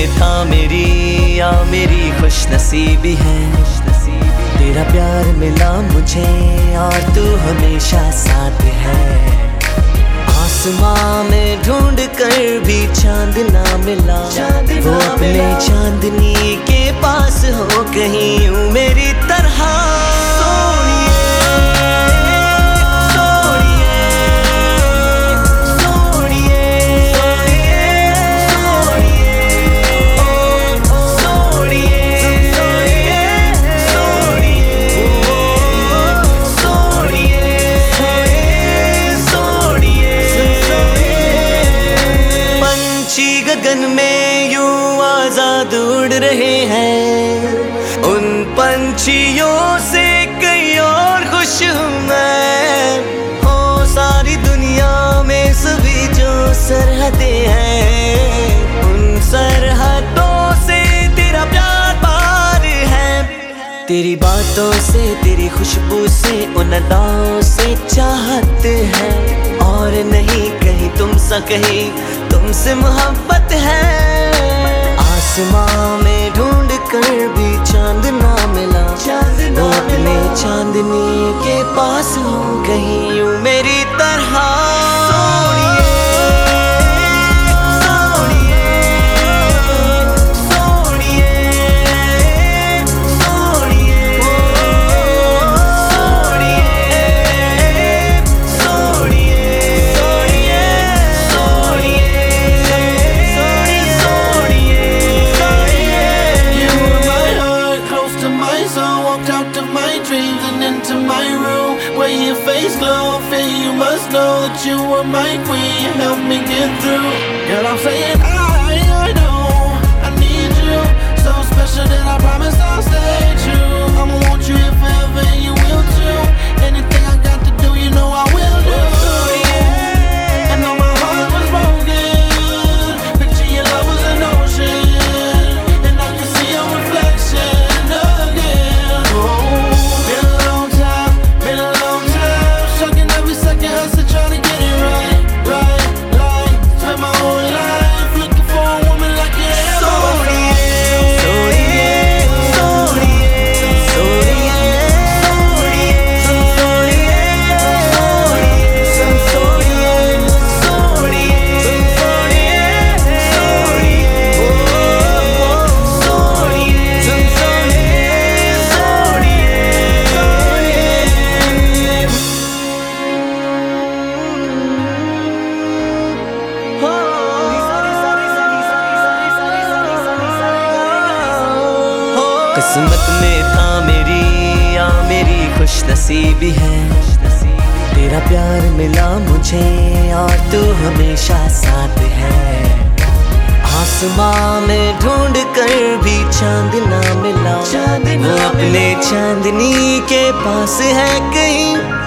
में था मेरी या मेरी खुशनसीबी है। तेरा प्यार मिला मुझे और तू हमेशा साथ है। आसमां में ढूंढ कर भी चांद ना मिला, वो अपने चांदनी के पास हो कहीं यूं मेरी तरह। गगन में यूं आजाद उड़ रहे हैं, उन पंछियों से कई और खुश हूँ मैं। हो सारी दुनिया में सभी जो सरहदें हैं, उन सरहदों से तेरा प्यार पार है। तेरी बातों से, तेरी खुशबू से, उन अदाओं से चाहत है। और नहीं कहीं तुम सा कहीं तुमसे मोहब्बत है। आसमां में ढूंढ कर भी चांद ना मिला, वो अपने चांदनी के पास हो कहीं यूं मेरी तरह। Where your face glow, fear you must know that you were my queen. Help me get through. Girl, I'm saying I know I need you, so special that I promise I'll stay true. I'ma want you here forever and you will too. Anything I got to do, you know I will do. And though my heart was broken, picture your love was an ocean, and I can see your reflection again. Been a long time, been a long time, shucking every second, hustle trying to get it right, right. Spent my whole life looking for a woman like you ever found. किस्मत में था मेरी या मेरी खुशनसीबी है। तेरा प्यार मिला मुझे और तू हमेशा साथ है। आसमां में ढूंढ कर भी चांद ना मिला, वो अपने चांदनी के पास है कहीं